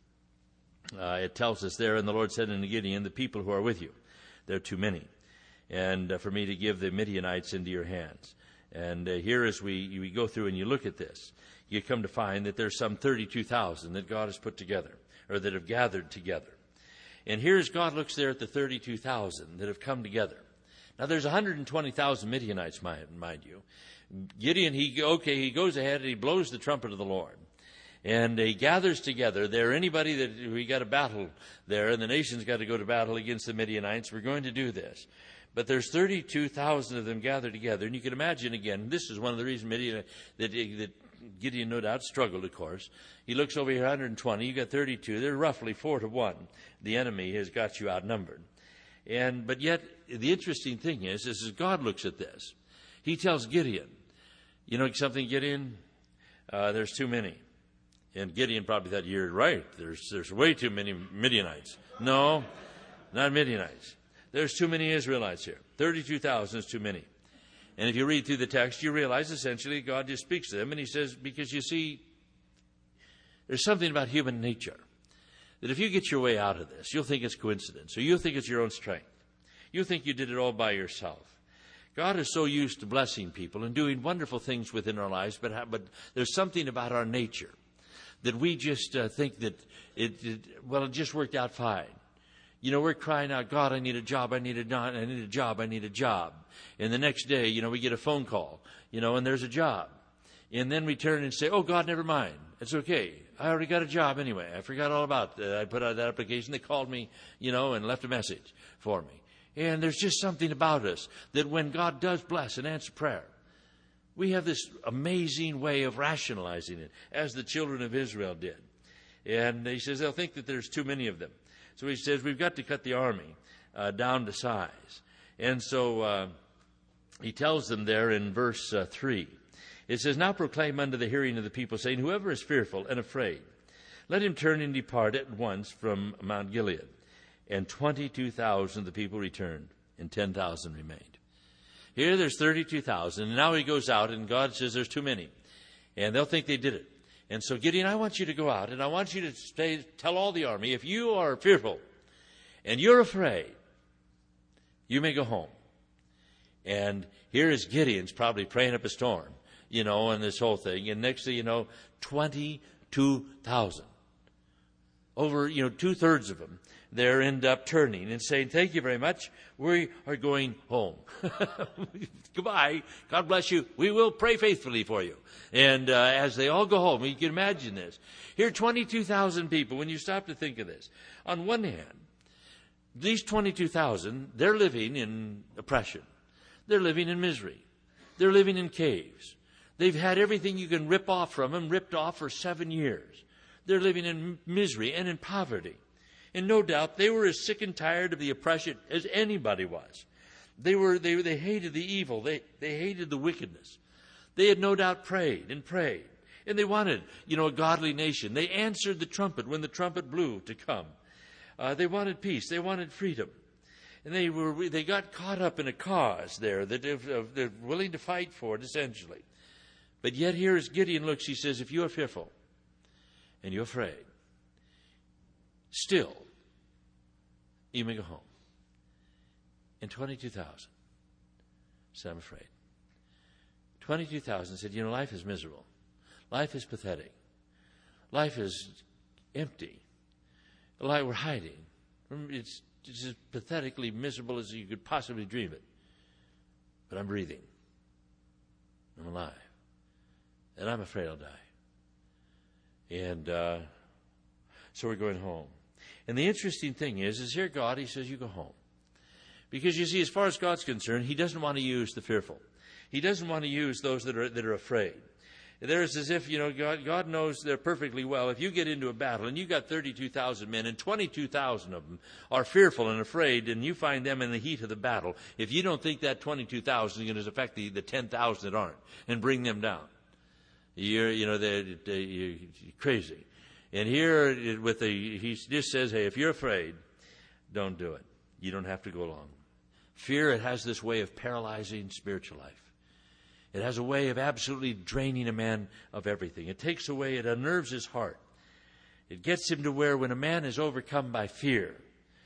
it tells us there, and the Lord said unto Gideon, the people who are with you, they're too many, and for me to give the Midianites into your hands. And here as we go through and you look at this, you come to find that there's some 32,000 that God has put together, or that have gathered together. And here as God looks there at the 32,000 that have come together. Now there's 120,000 Midianites, mind you. Gideon, he goes ahead and he blows the trumpet of the Lord. And he gathers together there anybody that we got a battle there, and the nation's got to go to battle against the Midianites. We're going to do this. But there's 32,000 of them gathered together. And you can imagine, again, this is one of the reasons that Gideon, no doubt, struggled, of course. He looks over here, 120. You got 32. They're roughly 4-1. The enemy has got you outnumbered. But yet, the interesting thing is as God looks at this, He tells Gideon, you know something, Gideon? There's too many. And Gideon probably thought, you're right. There's way too many Midianites. No, not Midianites. There's too many Israelites here. 32,000 is too many. And if you read through the text, you realize essentially God just speaks to them. And He says, because you see, there's something about human nature that if you get your way out of this, you'll think it's coincidence, or you'll think it's your own strength. You'll think you did it all by yourself. God is so used to blessing people and doing wonderful things within our lives, but there's something about our nature that we just think that it just worked out fine. We're crying out, God, I need a job, I need a job, I need a job. And the next day, we get a phone call, and there's a job. And then we turn and say, oh, God, never mind. It's okay. I already got a job anyway. I forgot all about that. I put out that application. They called me, and left a message for me. And there's just something about us that when God does bless and answer prayer, we have this amazing way of rationalizing it, as the children of Israel did. And He says they'll think that there's too many of them. So He says we've got to cut the army down to size. And so He tells them there in verse 3. It says, now proclaim unto the hearing of the people, saying, whoever is fearful and afraid, let him turn and depart at once from Mount Gilead. And 22,000 of the people returned, and 10,000 remained. Here there's 32,000, and now he goes out, and God says there's too many. And they'll think they did it. And so, Gideon, I want you to go out, and I want you to tell all the army, if you are fearful and you're afraid, you may go home. And here is Gideon's probably praying up a storm, and this whole thing. And next thing you know, 22,000. Over, 2/3 of them, they end up turning and saying, thank you very much. We are going home. Goodbye. God bless you. We will pray faithfully for you. And as they all go home, you can imagine this. Here are 22,000 people. When you stop to think of this, on one hand, these 22,000, they're living in oppression. They're living in misery. They're living in caves. They've had everything you can rip off from them ripped off for 7 years. They're living in misery and in poverty. And no doubt they were as sick and tired of the oppression as anybody was. They hated the evil. They hated the wickedness. They had no doubt prayed. And they wanted, a godly nation. They answered the trumpet when the trumpet blew to come. They wanted peace. They wanted freedom. And they got caught up in a cause there that they're willing to fight for it, essentially. But yet here as Gideon looks, he says, if you are fearful and you're afraid, still you may go home. And 22,000 said, I'm afraid. 22,000 said, life is miserable. Life is pathetic. Life is empty. We're hiding. It's as pathetically miserable as you could possibly dream it. But I'm breathing. I'm alive. And I'm afraid I'll die. And so we're going home. And the interesting thing is here God, he says, you go home. Because you see, as far as God's concerned, he doesn't want to use the fearful. He doesn't want to use those that are afraid. There's as if, God knows they're perfectly well. If you get into a battle and you've got 32,000 men and 22,000 of them are fearful and afraid, and you find them in the heat of the battle, if you don't think that 22,000 is going to affect the 10,000 that aren't and bring them down, you're crazy. And here he just says, hey, if you're afraid, don't do it. You don't have to go along. Fear, it has this way of paralyzing spiritual life. It has a way of absolutely draining a man of everything. It takes away, it unnerves his heart. It gets him to where when a man is overcome by fear,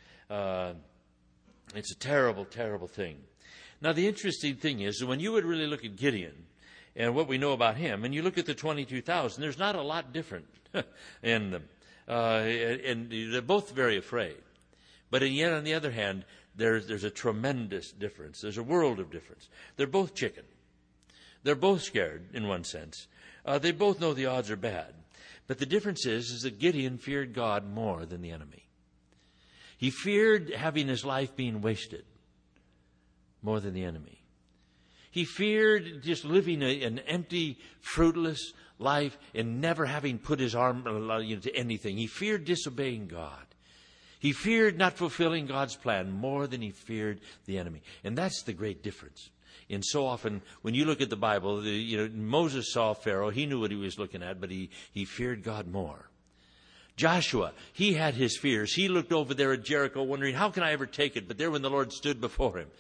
it's a terrible, terrible thing. Now, the interesting thing is that when you would really look at Gideon and what we know about him, and you look at the 22,000, there's not a lot different in them. And they're both very afraid. But yet, on the other hand, there's a tremendous difference. There's a world of difference. They're both chicken. They're both scared, in one sense. They both know the odds are bad. But the difference is that Gideon feared God more than the enemy. He feared having his life being wasted more than the enemy. He feared just living an empty, fruitless life and never having put his arm to anything. He feared disobeying God. He feared not fulfilling God's plan more than he feared the enemy. And that's the great difference. And so often, when you look at the Bible, Moses saw Pharaoh. He knew what he was looking at, but he feared God more. Joshua, he had his fears. He looked over there at Jericho wondering, how can I ever take it? But there when the Lord stood before him,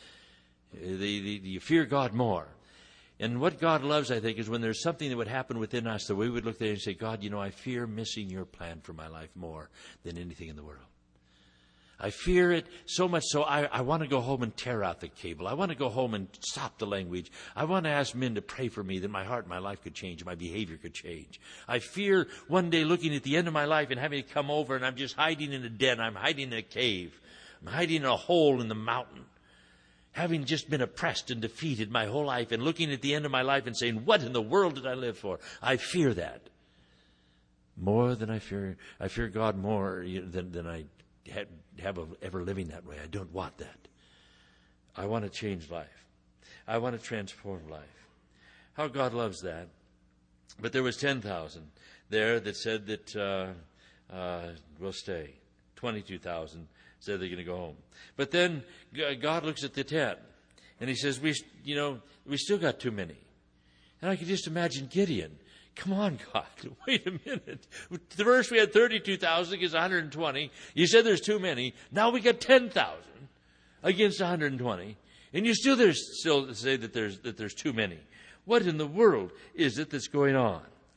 you fear God more. And what God loves, I think, is when there's something that would happen within us that we would look there and say, God, I fear missing your plan for my life more than anything in the world. I fear it so much so I want to go home and tear out the cable. I want to go home and stop the language. I want to ask men to pray for me that my heart and my life could change, my behavior could change. I fear one day looking at the end of my life and having to come over and I'm just hiding in a den. I'm hiding in a cave. I'm hiding in a hole in the mountain. Having just been oppressed and defeated my whole life and looking at the end of my life and saying, what in the world did I live for? I fear that. More than I fear God more than I have of ever living that way. I don't want that. I want to change life. I want to transform life. How God loves that. But there was 10,000 there that said that we'll stay. 22,000 said they're going to go home. But then God looks at the 10 and he says, we still got too many. And I can just imagine Gideon. Come on, God, wait a minute. The first we had 32,000 against 120. You said there's too many. Now we got 10,000 against 120. And you still say that there's too many. What in the world is it that's going on?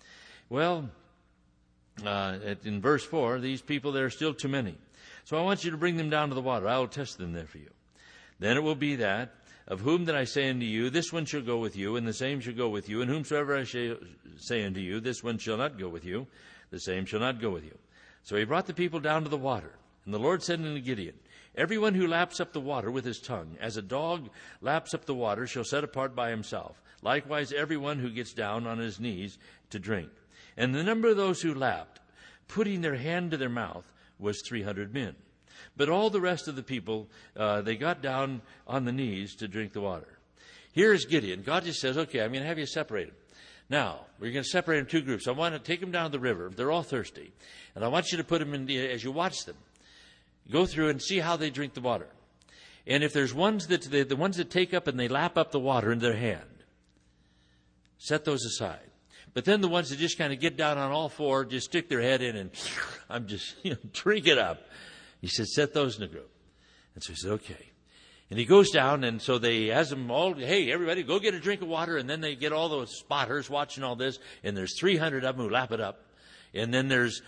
Well, in verse 4, these people, there are still too many. So I want you to bring them down to the water. I will test them there for you. Then it will be that, of whom that I say unto you, this one shall go with you, and the same shall go with you, and whomsoever I shall say unto you, this one shall not go with you, the same shall not go with you. So he brought the people down to the water. And the Lord said unto Gideon, everyone who laps up the water with his tongue, as a dog laps up the water, shall set apart by himself. Likewise, everyone who gets down on his knees to drink. And the number of those who lapped, putting their hand to their mouth, was 300 men. But all the rest of the people, they got down on the knees to drink the water. Here is Gideon. God just says, okay, I'm going to have you separated. Now, we're going to separate them in 2 groups. I want to take them down to the river. They're all thirsty. And I want you to put them in, as you watch them, go through and see how they drink the water. And if there's ones that, the ones that take up and they lap up the water in their hand, set those aside. But then the ones that just kind of get down on all four, just stick their head in and I'm just, drink it up. He said, set those in a group. And so he said, okay. And he goes down, and so they ask them all, hey, everybody, go get a drink of water. And then they get all those spotters watching all this, and there's 300 of them who lap it up. And then there's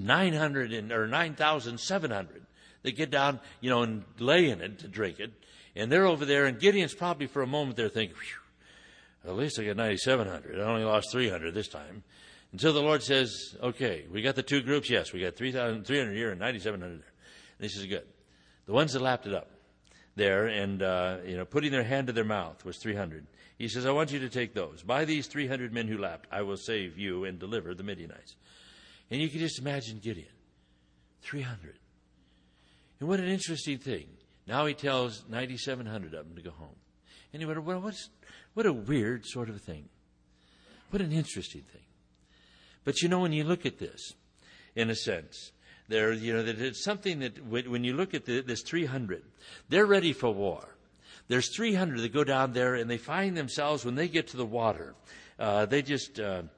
9,700 that get down, and lay in it to drink it. And they're over there, and Gideon's probably for a moment there thinking, at least I got 9,700. I only lost 300 this time. Until the Lord says, okay, we got the 2 groups. Yes, we got 3,300 here and 9,700 there. And he says, good. The ones that lapped it up there and, putting their hand to their mouth was 300. He says, I want you to take those. By these 300 men who lapped, I will save you and deliver the Midianites. And you can just imagine Gideon. 300. And what an interesting thing. Now he tells 9,700 of them to go home. And you wonder, well, what a weird sort of thing. What an interesting thing. But when you look at this, in a sense, that it's something that when you look at this 300, they're ready for war. There's 300 that go down there and they find themselves when they get to the water, they just,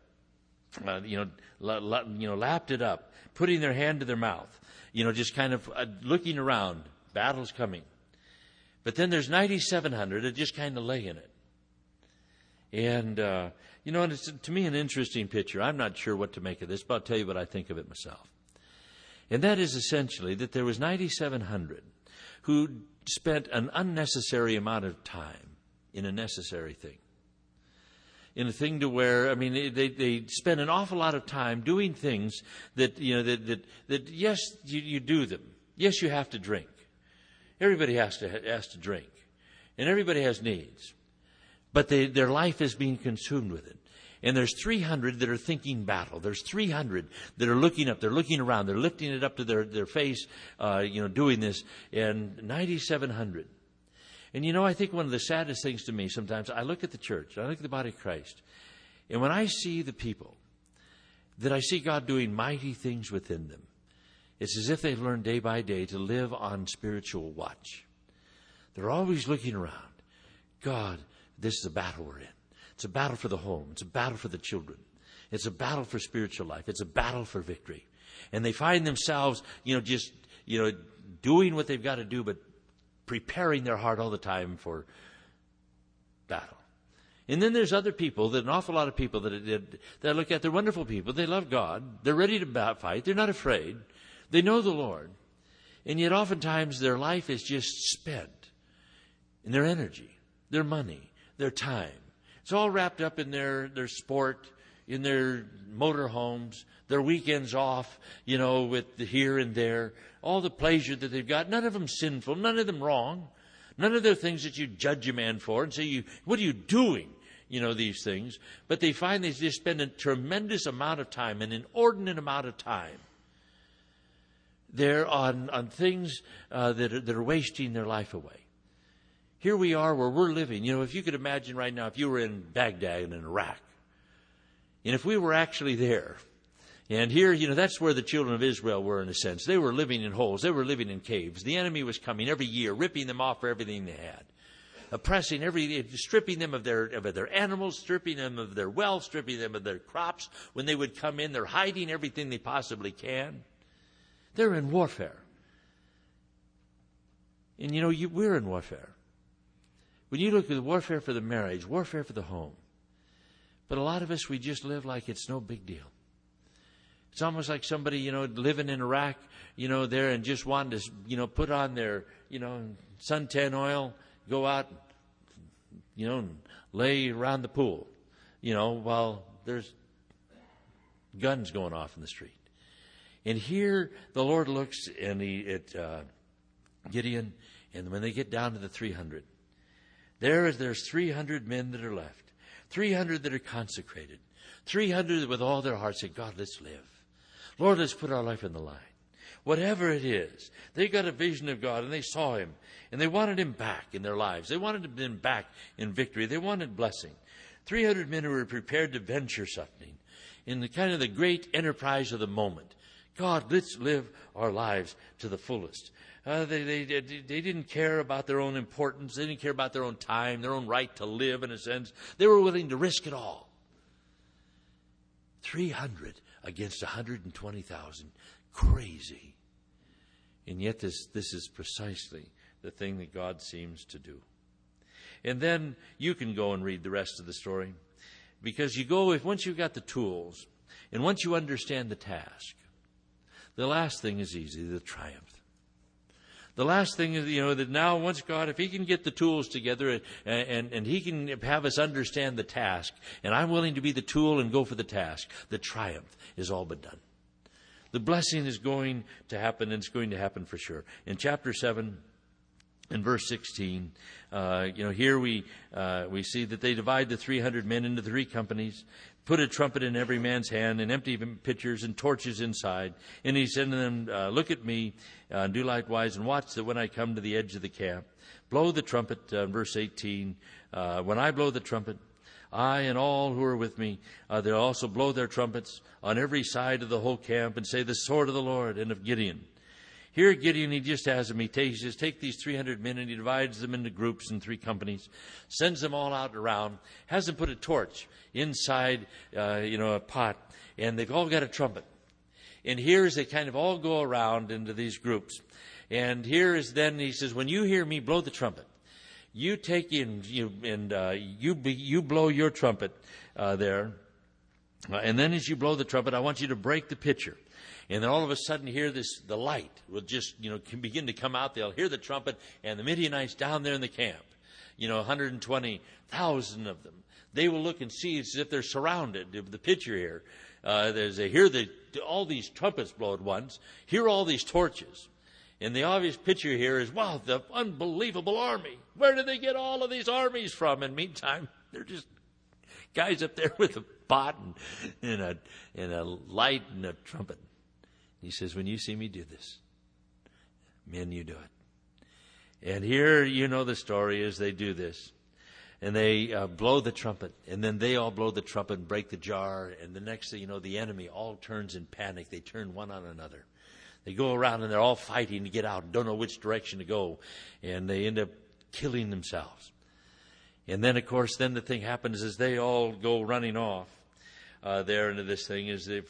lapped it up, putting their hand to their mouth, just kind of looking around, battle's coming. But then there's 9,700 that just kind of lay in it. And, and it's to me an interesting picture. I'm not sure what to make of this, but I'll tell you what I think of it myself. And that is essentially that there was 9,700 who spent an unnecessary amount of time in a necessary thing. In a thing to where, they spend an awful lot of time doing things that, that yes, you do them. Yes, you have to drink. Everybody has to drink. And everybody has needs. But their life is being consumed with it. And there's 300 that are thinking battle. There's 300 that are looking up. They're looking around. They're lifting it up to their face, doing this. And 9,700. And I think one of the saddest things to me sometimes, I look at the church, I look at the body of Christ, and when I see the people, that I see God doing mighty things within them, it's as if they've learned day by day to live on spiritual watch. They're always looking around. God, this is a battle we're in. It's a battle for the home. It's a battle for the children. It's a battle for spiritual life. It's a battle for victory. And they find themselves, doing what they've got to do, but preparing their heart all the time for battle. And then there's other people, an awful lot of people that I look at. They're wonderful people. They love God. They're ready to fight. They're not afraid. They know the Lord. And yet oftentimes their life is just spent in their energy, their money, their time. It's all wrapped up in their sport, in their motor homes, their weekends off, with the here and there, all the pleasure that they've got. None of them sinful, none of them wrong. None of the things that you judge a man for and say, what are you doing? These things. But they find they just spend a tremendous amount of time, an inordinate amount of time, there on things that are wasting their life away. Here we are where we're living. If you could imagine right now, if you were in Baghdad and in Iraq, and if we were actually there, and here, that's where the children of Israel were in a sense. They were living in holes. They were living in caves. The enemy was coming every year, ripping them off for everything they had, oppressing stripping them of their animals, stripping them of their wealth, stripping them of their crops. When they would come in, they're hiding everything they possibly can. They're in warfare. And we're in warfare. When you look at the warfare for the marriage, warfare for the home. But a lot of us, we just live like it's no big deal. It's almost like somebody, living in Iraq, there and just wanted to, put on their, suntan oil, go out, and lay around the pool, while there's guns going off in the street. And here the Lord looks at Gideon, and when they get down to the 300, there's 300 men that are left, 300 that are consecrated, 300 with all their hearts say, God, let's live. Lord, let's put our life in the line. Whatever it is, they got a vision of God, and they saw him, and they wanted him back in their lives. They wanted him back in victory. They wanted blessing. 300 men who were prepared to venture something in the kind of the great enterprise of the moment. God, let's live our lives to the fullest. They didn't care about their own importance. They didn't care about their own time, their own right to live, in a sense. They were willing to risk it all. 300 against 120,000. Crazy. And yet this is precisely the thing that God seems to do. And then you can go and read the rest of the story. Because once you've got the tools, and once you understand the task, the last thing is easy, the triumph. The last thing is, that now once God, if he can get the tools together and he can have us understand the task, and I'm willing to be the tool and go for the task, the triumph is all but done. The blessing is going to happen, and it's going to happen for sure. In chapter 7, in verse 16, here we see that they divide the 300 men into 3 companies, put a trumpet in every man's hand, and empty pitchers and torches inside. And he said to them, look at me, do likewise, and watch that when I come to the edge of the camp, blow the trumpet, verse 18. When I blow the trumpet, I and all who are with me, they'll also blow their trumpets on every side of the whole camp and say, the sword of the Lord and of Gideon. Here Gideon, he just has them. He says, take these 300 men, and he divides them into groups in 3 companies, sends them all out around, has them put a torch inside, a pot, and they've all got a trumpet. And here as they kind of all go around into these groups. And here is then, he says, when you hear me blow the trumpet, you take in, you blow your trumpet there. And then as you blow the trumpet, I want you to break the pitcher. And then all of a sudden here the light will just, can begin to come out. They'll hear the trumpet, and the Midianites down there in the camp, 120,000 of them. They will look and see it's as if they're surrounded. The picture here, they hear all these trumpets blow at once, hear all these torches. And the obvious picture here is, wow, the unbelievable army. Where did they get all of these armies from? And meantime, they're just guys up there with a pot and a light and a trumpet. He says, when you see me do this, men, you do it. And here, the story is they do this. And they blow the trumpet. And then they all blow the trumpet and break the jar. And the next thing you know, the enemy all turns in panic. They turn one on another. They go around and they're all fighting to get out, don't know which direction to go. And they end up killing themselves. And then, of course, the thing happens is they all go running off there into this thing.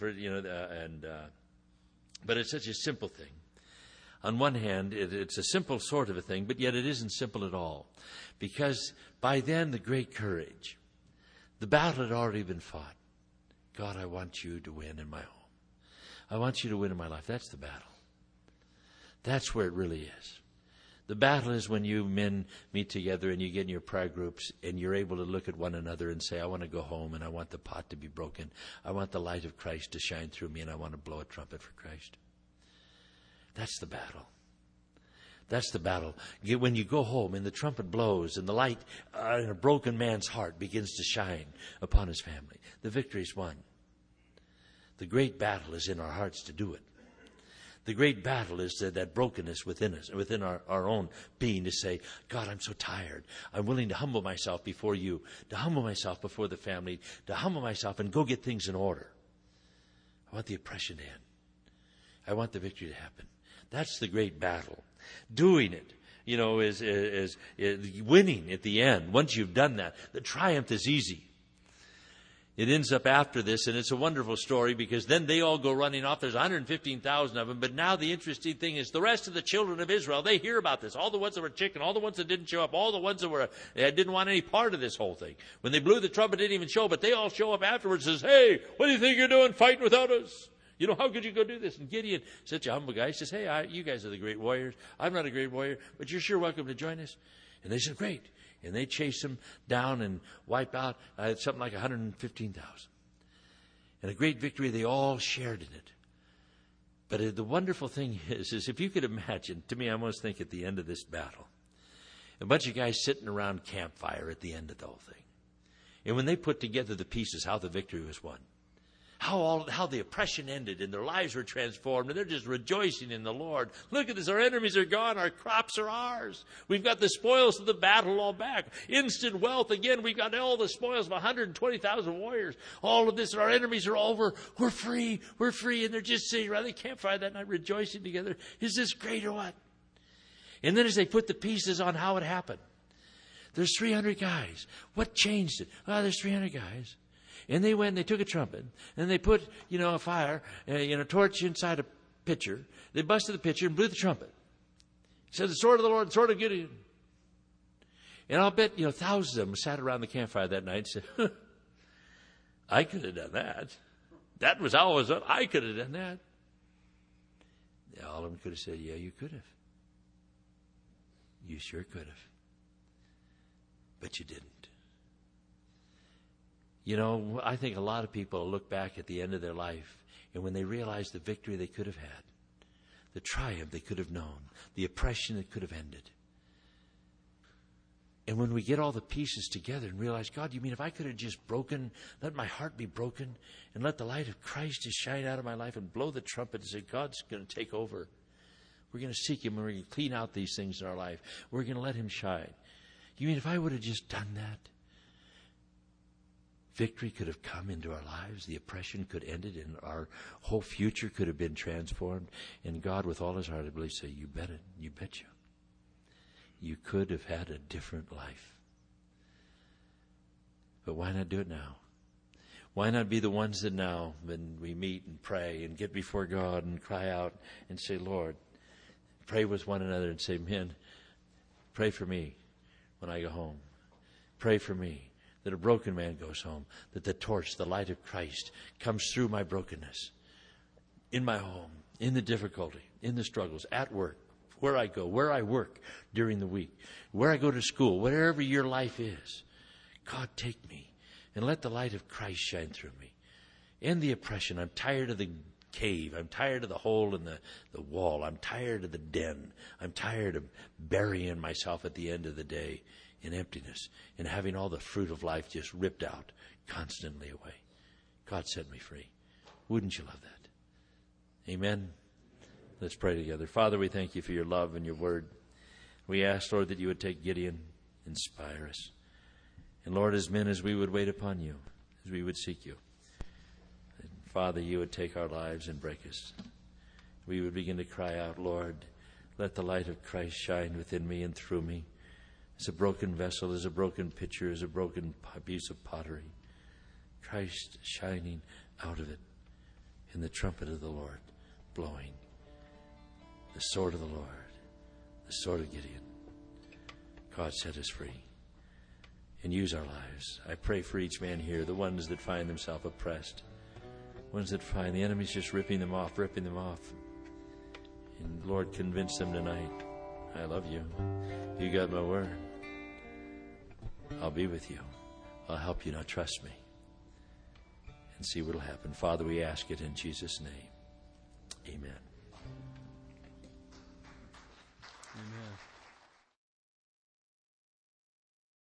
But it's such a simple thing. On one hand, it's a simple sort of a thing, but yet it isn't simple at all. Because by then, the great courage, the battle had already been fought. God, I want you to win in my home. I want you to win in my life. That's the battle. That's where it really is. The battle is when you men meet together and you get in your prayer groups and you're able to look at one another and say, I want to go home and I want the pot to be broken. I want the light of Christ to shine through me and I want to blow a trumpet for Christ. That's the battle. That's the battle. When you go home and the trumpet blows and the light in a broken man's heart begins to shine upon his family, the victory is won. The great battle is in our hearts to do it. The great battle is that brokenness within us, within our own being, to say, God, I'm so tired. I'm willing to humble myself before you, to humble myself before the family, to humble myself and go get things in order. I want the oppression to end. I want the victory to happen. That's the great battle. Doing it, is winning at the end. Once you've done that, the triumph is easy. It ends up after this, and it's a wonderful story because then they all go running off. There's 115,000 of them, but now the interesting thing is the rest of the children of Israel, they hear about this. All the ones that were chicken, all the ones that didn't show up, all the ones that didn't want any part of this whole thing. When they blew the trumpet, didn't even show, but they all show up afterwards and says, hey, what do you think you're doing fighting without us? You know, how could you go do this? And Gideon, such a humble guy, says, hey, you guys are the great warriors. I'm not a great warrior, but you're sure welcome to join us. And they said, great. And they chase them down and wipe out something like 115,000. And a great victory, they all shared in it. But the wonderful thing is if you could imagine, to me, I almost think at the end of this battle, a bunch of guys sitting around campfire at the end of the whole thing. And when they put together the pieces, how the victory was won. How the oppression ended and their lives were transformed, and they're just rejoicing in the Lord. Look at this, our enemies are gone, our crops are ours. We've got the spoils of the battle all back. Instant wealth again, we've got all the spoils of 120,000 warriors. All of this, our enemies are over. We're free, and they're just sitting around the campfire that night rejoicing together. Is this great or what? And then as they put the pieces on how it happened, there's 300 guys. What changed it? There's 300 guys. And they went and they took a trumpet and they put, a fire, a torch inside a pitcher. They busted the pitcher and blew the trumpet. He said, the sword of the Lord, the sword of Gideon. And I'll bet, thousands of them sat around the campfire that night and said, I could have done that. That was how it was done. I could have done that. All of them could have said, yeah, you could have. You sure could have. But you didn't. I think a lot of people look back at the end of their life, and when they realize the victory they could have had, the triumph they could have known, the oppression that could have ended. And when we get all the pieces together and realize, God, you mean if I could have just let my heart be broken, and let the light of Christ just shine out of my life and blow the trumpet and say, God's going to take over. We're going to seek Him, and we're going to clean out these things in our life. We're going to let Him shine. You mean if I would have just done that, victory could have come into our lives, the oppression could end it, and our whole future could have been transformed. And God, with all His heart, I believe, say, you bet it, you betcha. You could have had a different life. But why not do it now? Why not be the ones that now, when we meet and pray and get before God and cry out and say, Lord, pray with one another and say, man, pray for me when I go home. Pray for me that a broken man goes home, that the torch, the light of Christ, comes through my brokenness, in my home, in the difficulty, in the struggles, at work, where I go, where I work during the week, where I go to school, wherever your life is. God, take me and let the light of Christ shine through me. End the oppression. I'm tired of the cave. I'm tired of the hole in the wall. I'm tired of the den. I'm tired of burying myself at the end of the day in emptiness and having all the fruit of life just ripped out constantly away. God set me free. Wouldn't you love that? Amen. Let's pray together. Father, we thank you for your love and your word. We ask, Lord, that you would take Gideon, inspire us. And Lord, as men, as we would wait upon you, as we would seek you, and Father, you would take our lives and break us. We would begin to cry out, Lord, let the light of Christ shine within me and through me. As a broken vessel, as a broken pitcher, as a broken piece of pottery. Christ shining out of it, and the trumpet of the Lord blowing. The sword of the Lord, the sword of Gideon. God set us free and use our lives. I pray for each man here, the ones that find themselves oppressed, ones that find the enemy's just ripping them off. And Lord, convince them tonight, I love you. You got my word. I'll be with you. I'll help you. Now trust me. And see what will happen. Father, we ask it in Jesus' name. Amen.